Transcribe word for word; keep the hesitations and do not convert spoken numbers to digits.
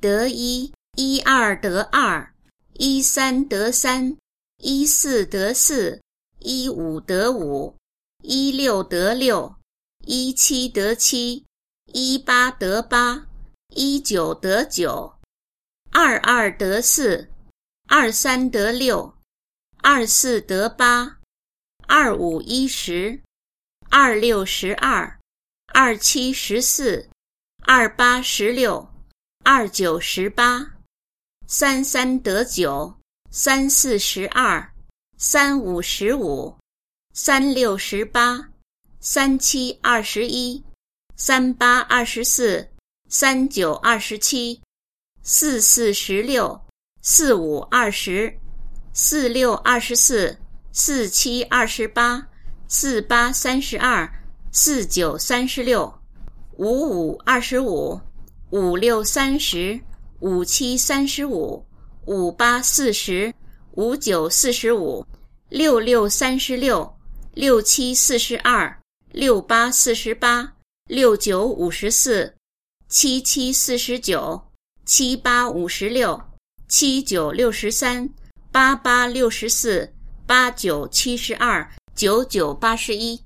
得一，一二得二，一三得三，一四得四，一五得五，一六得六，一七得七，一八得八，一九得九，二二得四，二三得六，二四得八，二五一十，二六十二，二七十四，二八十六，二九十八，三三得九，三四十二，三五十五，三六十八，三七二十一，三八二十四，三九二十七，四四十六，四五二十，四六二十四，四七二十八，四八三十二，四九三十六，五五二十五，五六三十，五七三十五，五八四十，五九四十五，六六三十六，六七四十二，六八四十八，六九五十四，七七四十九，七八五十六，七九六十三，八八六十四，八九七十二，九九八十一。